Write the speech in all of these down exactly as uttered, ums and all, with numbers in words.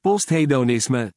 Posthedonisme.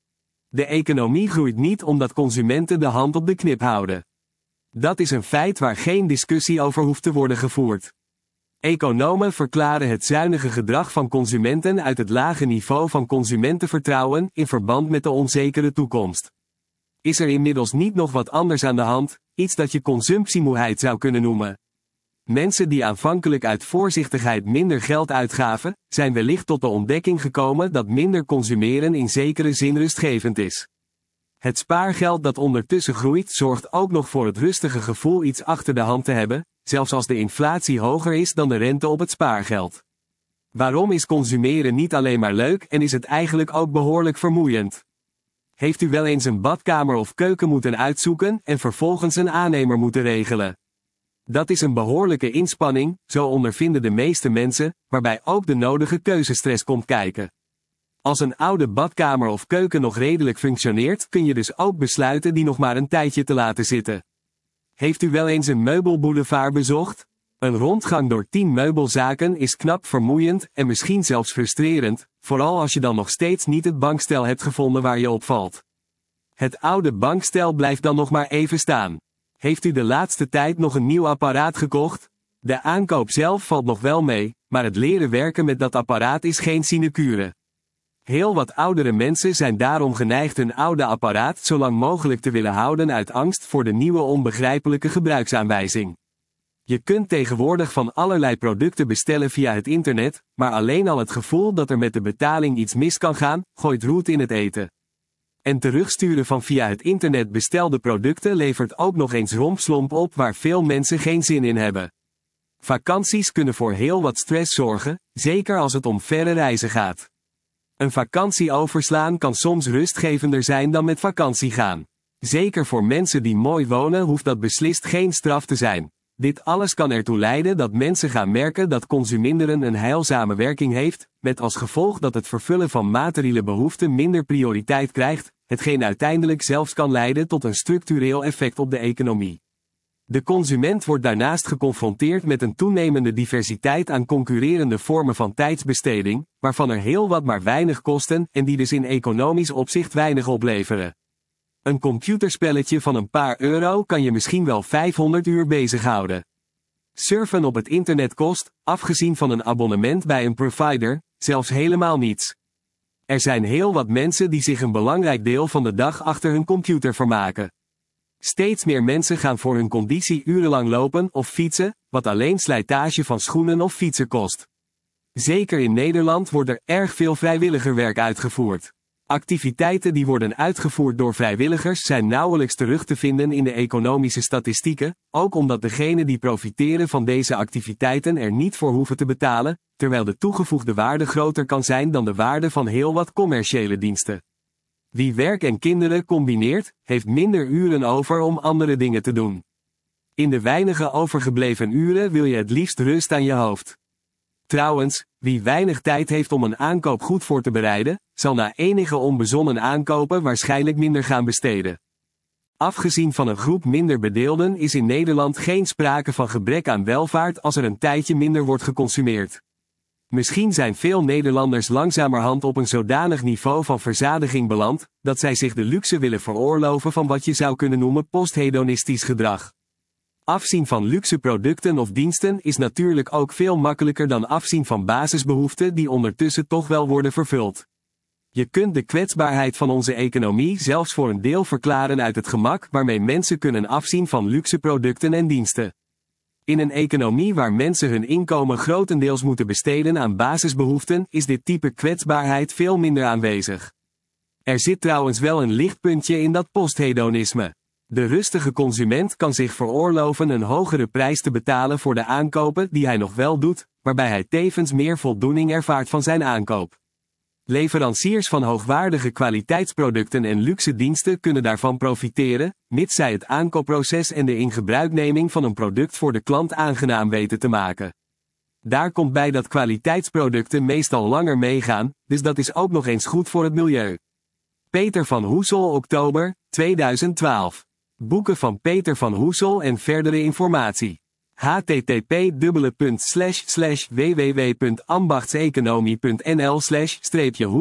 De economie groeit niet omdat consumenten de hand op de knip houden. Dat is een feit waar geen discussie over hoeft te worden gevoerd. Economen verklaren het zuinige gedrag van consumenten uit het lage niveau van consumentenvertrouwen in verband met de onzekere toekomst. Is er inmiddels niet nog wat anders aan de hand, iets dat je consumptiemoeheid zou kunnen noemen? Mensen die aanvankelijk uit voorzichtigheid minder geld uitgaven, zijn wellicht tot de ontdekking gekomen dat minder consumeren in zekere zin rustgevend is. Het spaargeld dat ondertussen groeit zorgt ook nog voor het rustige gevoel iets achter de hand te hebben, zelfs als de inflatie hoger is dan de rente op het spaargeld. Waarom is consumeren niet alleen maar leuk en is het eigenlijk ook behoorlijk vermoeiend? Heeft u wel eens een badkamer of keuken moeten uitzoeken en vervolgens een aannemer moeten regelen? Dat is een behoorlijke inspanning, zo ondervinden de meeste mensen, waarbij ook de nodige keuzestress komt kijken. Als een oude badkamer of keuken nog redelijk functioneert, kun je dus ook besluiten die nog maar een tijdje te laten zitten. Heeft u wel eens een meubelboulevard bezocht? Een rondgang door tien meubelzaken is knap vermoeiend en misschien zelfs frustrerend, vooral als je dan nog steeds niet het bankstel hebt gevonden waar je op valt. Het oude bankstel blijft dan nog maar even staan. Heeft u de laatste tijd nog een nieuw apparaat gekocht? De aankoop zelf valt nog wel mee, maar het leren werken met dat apparaat is geen sinecure. Heel wat oudere mensen zijn daarom geneigd hun oude apparaat zo lang mogelijk te willen houden uit angst voor de nieuwe onbegrijpelijke gebruiksaanwijzing. Je kunt tegenwoordig van allerlei producten bestellen via het internet, maar alleen al het gevoel dat er met de betaling iets mis kan gaan, gooit roet in het eten. En terugsturen van via het internet bestelde producten levert ook nog eens rompslomp op waar veel mensen geen zin in hebben. Vakanties kunnen voor heel wat stress zorgen, zeker als het om verre reizen gaat. Een vakantie overslaan kan soms rustgevender zijn dan met vakantie gaan. Zeker voor mensen die mooi wonen hoeft dat beslist geen straf te zijn. Dit alles kan ertoe leiden dat mensen gaan merken dat consuminderen een heilzame werking heeft, met als gevolg dat het vervullen van materiële behoeften minder prioriteit krijgt, hetgeen uiteindelijk zelfs kan leiden tot een structureel effect op de economie. De consument wordt daarnaast geconfronteerd met een toenemende diversiteit aan concurrerende vormen van tijdsbesteding, waarvan er heel wat maar weinig kosten en die dus in economisch opzicht weinig opleveren. Een computerspelletje van een paar euro kan je misschien wel vijfhonderd uur bezighouden. Surfen op het internet kost, afgezien van een abonnement bij een provider, zelfs helemaal niets. Er zijn heel wat mensen die zich een belangrijk deel van de dag achter hun computer vermaken. Steeds meer mensen gaan voor hun conditie urenlang lopen of fietsen, wat alleen slijtage van schoenen of fietsen kost. Zeker in Nederland wordt er erg veel vrijwilligerwerk uitgevoerd. Activiteiten die worden uitgevoerd door vrijwilligers zijn nauwelijks terug te vinden in de economische statistieken, ook omdat degenen die profiteren van deze activiteiten er niet voor hoeven te betalen, terwijl de toegevoegde waarde groter kan zijn dan de waarde van heel wat commerciële diensten. Wie werk en kinderen combineert, heeft minder uren over om andere dingen te doen. In de weinige overgebleven uren wil je het liefst rust aan je hoofd. Trouwens, wie weinig tijd heeft om een aankoop goed voor te bereiden, zal na enige onbezonnen aankopen waarschijnlijk minder gaan besteden. Afgezien van een groep minder bedeelden is in Nederland geen sprake van gebrek aan welvaart als er een tijdje minder wordt geconsumeerd. Misschien zijn veel Nederlanders langzamerhand op een zodanig niveau van verzadiging beland, dat zij zich de luxe willen veroorloven van wat je zou kunnen noemen posthedonistisch gedrag. Afzien van luxe producten of diensten is natuurlijk ook veel makkelijker dan afzien van basisbehoeften die ondertussen toch wel worden vervuld. Je kunt de kwetsbaarheid van onze economie zelfs voor een deel verklaren uit het gemak waarmee mensen kunnen afzien van luxe producten en diensten. In een economie waar mensen hun inkomen grotendeels moeten besteden aan basisbehoeften, is dit type kwetsbaarheid veel minder aanwezig. Er zit trouwens wel een lichtpuntje in dat posthedonisme. De rustige consument kan zich veroorloven een hogere prijs te betalen voor de aankopen die hij nog wel doet, waarbij hij tevens meer voldoening ervaart van zijn aankoop. Leveranciers van hoogwaardige kwaliteitsproducten en luxe diensten kunnen daarvan profiteren, mits zij het aankoopproces en de ingebruikneming van een product voor de klant aangenaam weten te maken. Daar komt bij dat kwaliteitsproducten meestal langer meegaan, dus dat is ook nog eens goed voor het milieu. Peter van Hoesel, oktober tweeduizend twaalf. Boeken van Peter van Hoesel en verdere informatie. h t t p slash slash w w w punt ambachtseconomie punt n l slash hoesel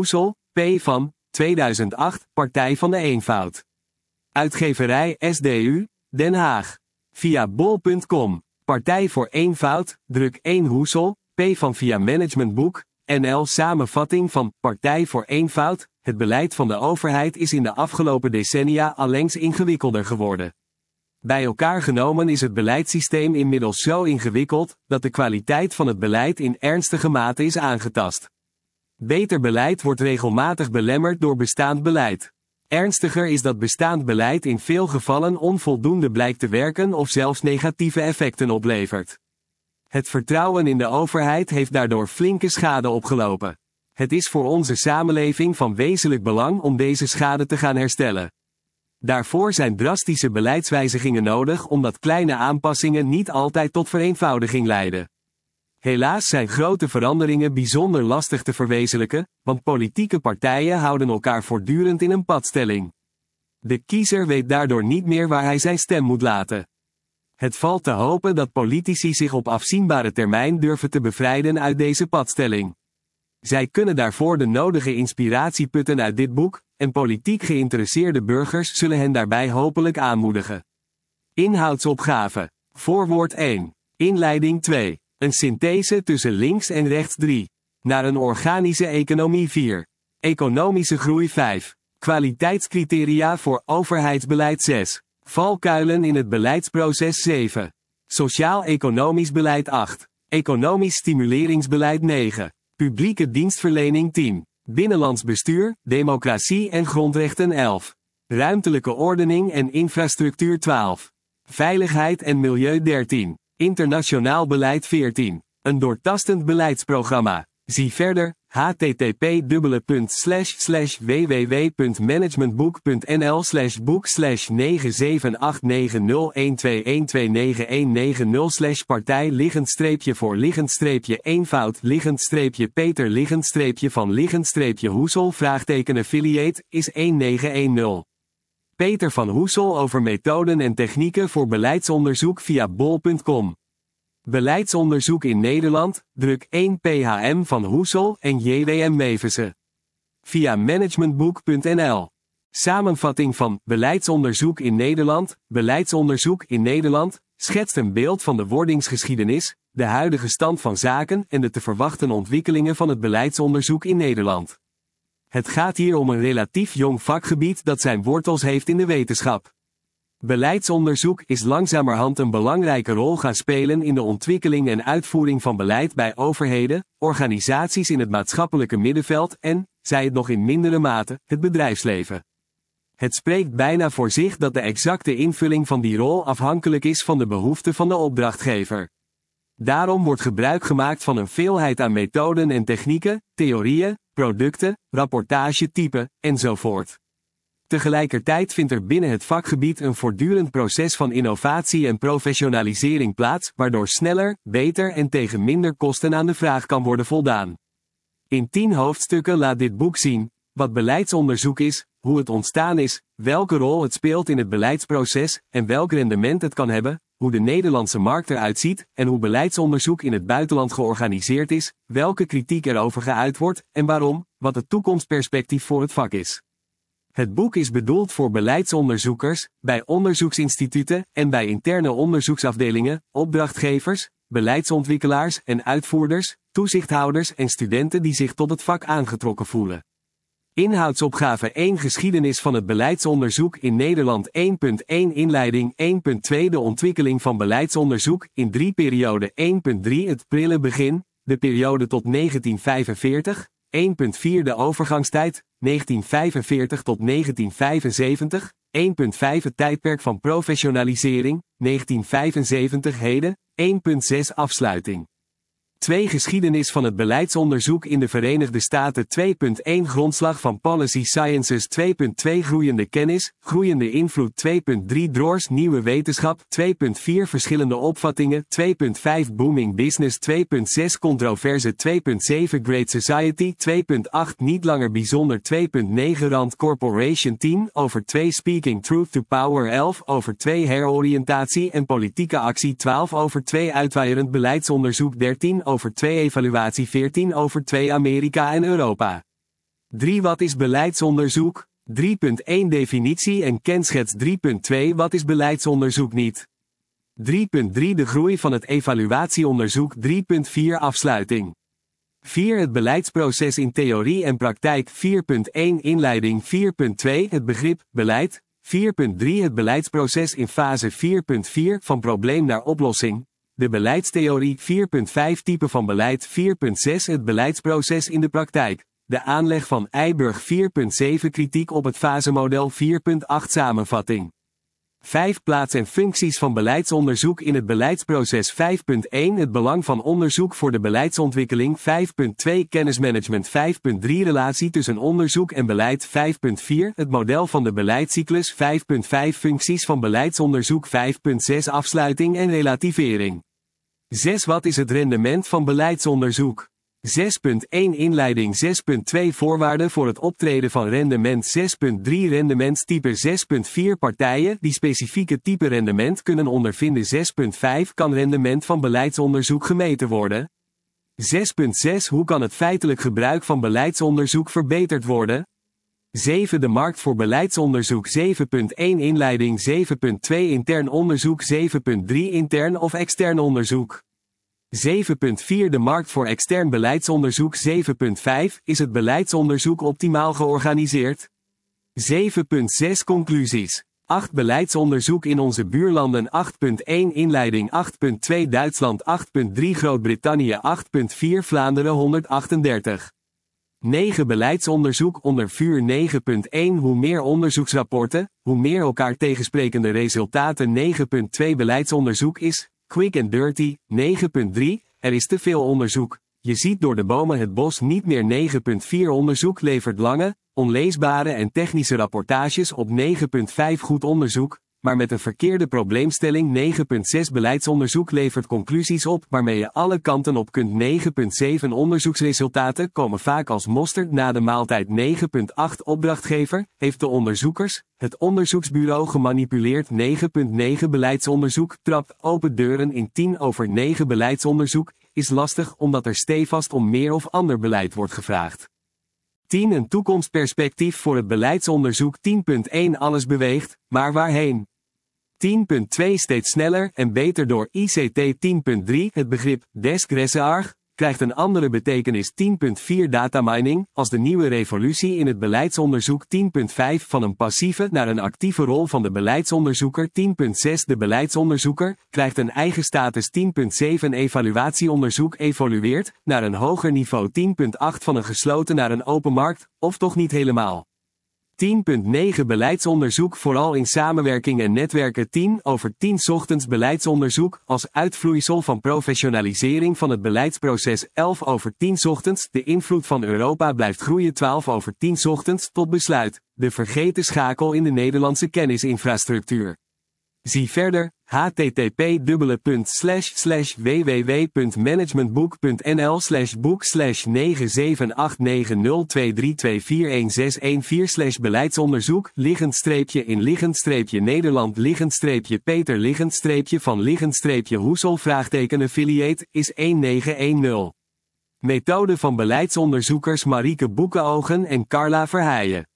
P van, tweeduizend acht, Partij van de Eenvoud. Uitgeverij S D U, Den Haag. Via bol punt com. Partij voor Eenvoud, druk één Hoesel, P van via Managementboek, N L samenvatting van Partij voor Eenvoud. Het beleid van de overheid is in de afgelopen decennia allengs ingewikkelder geworden. Bij elkaar genomen is het beleidssysteem inmiddels zo ingewikkeld, dat de kwaliteit van het beleid in ernstige mate is aangetast. Beter beleid wordt regelmatig belemmerd door bestaand beleid. Ernstiger is dat bestaand beleid in veel gevallen onvoldoende blijkt te werken of zelfs negatieve effecten oplevert. Het vertrouwen in de overheid heeft daardoor flinke schade opgelopen. Het is voor onze samenleving van wezenlijk belang om deze schade te gaan herstellen. Daarvoor zijn drastische beleidswijzigingen nodig omdat kleine aanpassingen niet altijd tot vereenvoudiging leiden. Helaas zijn grote veranderingen bijzonder lastig te verwezenlijken, want politieke partijen houden elkaar voortdurend in een padstelling. De kiezer weet daardoor niet meer waar hij zijn stem moet laten. Het valt te hopen dat politici zich op afzienbare termijn durven te bevrijden uit deze padstelling. Zij kunnen daarvoor de nodige inspiratie putten uit dit boek, en politiek geïnteresseerde burgers zullen hen daarbij hopelijk aanmoedigen. Inhoudsopgave. Voorwoord één. Inleiding twee. Een synthese tussen links en rechts drie. Naar een organische economie vier. Economische groei vijf. Kwaliteitscriteria voor overheidsbeleid zes. Valkuilen in het beleidsproces zeven. Sociaal-economisch beleid acht. Economisch stimuleringsbeleid negen. Publieke dienstverlening tien. Binnenlands bestuur, democratie en grondrechten elf. Ruimtelijke ordening en infrastructuur twaalf. Veiligheid en milieu dertien. Internationaal beleid veertien. Een doortastend beleidsprogramma. Zie verder, h t t p slash slash w w w punt managementboek punt n l slash boek slash negen zeven acht negen nul een twee een twee negen een negen nul slash partij liggend streepje voor liggend streepje eenvoud liggend streepje Peter liggend streepje van liggend streepje Hoesel vraagteken affiliate is een negen een nul. Peter van Hoesel over methoden en technieken voor beleidsonderzoek via bol punt com. Beleidsonderzoek in Nederland, druk één P H M van Hoesel en J W M Mevense. Via managementboek punt n l. Samenvatting van Beleidsonderzoek in Nederland. Beleidsonderzoek in Nederland schetst een beeld van de wordingsgeschiedenis, de huidige stand van zaken en de te verwachten ontwikkelingen van het beleidsonderzoek in Nederland. Het gaat hier om een relatief jong vakgebied dat zijn wortels heeft in de wetenschap. Beleidsonderzoek is langzamerhand een belangrijke rol gaan spelen in de ontwikkeling en uitvoering van beleid bij overheden, organisaties in het maatschappelijke middenveld en, zij het nog in mindere mate, het bedrijfsleven. Het spreekt bijna voor zich dat de exacte invulling van die rol afhankelijk is van de behoeften van de opdrachtgever. Daarom wordt gebruik gemaakt van een veelheid aan methoden en technieken, theorieën, producten, rapportagetypen, enzovoort. Tegelijkertijd vindt er binnen het vakgebied een voortdurend proces van innovatie en professionalisering plaats, waardoor sneller, beter en tegen minder kosten aan de vraag kan worden voldaan. In tien hoofdstukken laat dit boek zien wat beleidsonderzoek is, hoe het ontstaan is, welke rol het speelt in het beleidsproces en welk rendement het kan hebben, hoe de Nederlandse markt eruit ziet en hoe beleidsonderzoek in het buitenland georganiseerd is, welke kritiek erover geuit wordt en waarom, wat het toekomstperspectief voor het vak is. Het boek is bedoeld voor beleidsonderzoekers, bij onderzoeksinstituten en bij interne onderzoeksafdelingen, opdrachtgevers, beleidsontwikkelaars en uitvoerders, toezichthouders en studenten die zich tot het vak aangetrokken voelen. Inhoudsopgave één Geschiedenis van het beleidsonderzoek in Nederland één punt één Inleiding één punt twee De ontwikkeling van beleidsonderzoek in drie periode één punt drie Het prille begin, de periode tot negentien vijfenveertig, één punt vier De overgangstijd, negentien vijfenveertig tot negentien vijfenzeventig, één punt vijf Het tijdperk van professionalisering, negentien vijfenzeventig heden, één punt zes Afsluiting. twee Geschiedenis van het beleidsonderzoek in de Verenigde Staten twee punt één Grondslag van Policy Sciences twee punt twee Groeiende kennis, groeiende invloed twee punt drie Droors Nieuwe wetenschap twee punt vier Verschillende opvattingen twee punt vijf Booming Business twee punt zes Controverse twee punt zeven Great Society twee punt acht Niet langer bijzonder twee punt negen Rand Corporation tien over twee Speaking Truth to Power elf over twee Heroriëntatie en politieke actie twaalf over twee Uitwaaierend beleidsonderzoek dertien over twee Evaluatie veertien over twee Amerika en Europa. drie Wat is beleidsonderzoek? drie punt één Definitie en kenschets. drie punt twee Wat is beleidsonderzoek niet? drie punt drie De groei van het evaluatieonderzoek. drie punt vier Afsluiting. vier Het beleidsproces in theorie en praktijk. vier punt één Inleiding. vier punt twee Het begrip, beleid. vier punt drie Het beleidsproces in fase. vier punt vier Van probleem naar oplossing. De beleidstheorie. vier punt vijf Type van beleid. vier punt zes Het beleidsproces in de praktijk. De aanleg van Eiburg. vier punt zeven Kritiek op het fasemodel. vier punt acht Samenvatting. vijf Plaats en functies van beleidsonderzoek in het beleidsproces. vijf punt één Het belang van onderzoek voor de beleidsontwikkeling. vijf punt twee Kennismanagement. vijf punt drie Relatie tussen onderzoek en beleid. vijf punt vier Het model van de beleidscyclus. vijf punt vijf Functies van beleidsonderzoek. vijf punt zes Afsluiting en relativering. zes Wat is het rendement van beleidsonderzoek? zes punt één Inleiding. zes punt twee Voorwaarden voor het optreden van rendement. zes punt drie Rendementstype. zes punt vier Partijen die specifieke type rendement kunnen ondervinden. zes punt vijf Kan rendement van beleidsonderzoek gemeten worden? zes punt zes Hoe kan het feitelijk gebruik van beleidsonderzoek verbeterd worden? zeven De markt voor beleidsonderzoek. zeven punt één Inleiding. zeven punt twee Intern onderzoek. zeven punt drie Intern of extern onderzoek. zeven punt vier De markt voor extern beleidsonderzoek. zeven punt vijf Is het beleidsonderzoek optimaal georganiseerd? zeven punt zes Conclusies. acht Beleidsonderzoek in onze buurlanden. acht punt één Inleiding. acht punt twee Duitsland. acht punt drie Groot-Brittannië. acht punt vier Vlaanderen honderdachtendertig. negen Beleidsonderzoek onder vuur. negen punt één Hoe meer onderzoeksrapporten, hoe meer elkaar tegensprekende resultaten. negen punt twee Beleidsonderzoek is quick and dirty. negen punt drie Er is te veel onderzoek. Je ziet door de bomen het bos niet meer. negen punt vier Onderzoek levert lange, onleesbare en technische rapportages op. negen punt vijf Goed onderzoek, maar met een verkeerde probleemstelling. negen punt zes Beleidsonderzoek levert conclusies op waarmee je alle kanten op kunt. negen punt zeven Onderzoeksresultaten komen vaak als mosterd na de maaltijd. negen punt acht Opdrachtgever heeft de onderzoekers, het onderzoeksbureau gemanipuleerd. negen punt negen Beleidsonderzoek trapt open deuren in. tien over negen Beleidsonderzoek is lastig omdat er stevast om meer of ander beleid wordt gevraagd. tien Een toekomstperspectief voor het beleidsonderzoek. tien punt één Alles beweegt, maar waarheen? tien punt twee Steeds sneller en beter door I C T. tien punt drie Het begrip desk research krijgt een andere betekenis. tien punt vier Datamining als de nieuwe revolutie in het beleidsonderzoek. tien punt vijf Van een passieve naar een actieve rol van de beleidsonderzoeker. tien punt zes De beleidsonderzoeker krijgt een eigen status. tien punt zeven Evaluatieonderzoek evolueert naar een hoger niveau. tien punt acht Van een gesloten naar een open markt, of toch niet helemaal. tien punt negen Beleidsonderzoek vooral in samenwerking en netwerken. tien over tien Ochtends beleidsonderzoek als uitvloeisel van professionalisering van het beleidsproces. elf over tien Ochtends De invloed van Europa blijft groeien. twaalf over tien Ochtends Tot besluit, de vergeten schakel in de Nederlandse kennisinfrastructuur. Zie verder, h t t p slash slash w w w punt managementboek punt n l slash boek slash negen zeven acht negen nul twee drie twee vier een zes een vier slash beleidsonderzoek, liggend streepje in liggend streepje Nederland liggend streepje Peter liggend streepje van liggend streepje Hoesel vraagteken affiliate is een negen een nul. Methode van beleidsonderzoekers Marieke Boekenogen en Carla Verheijen.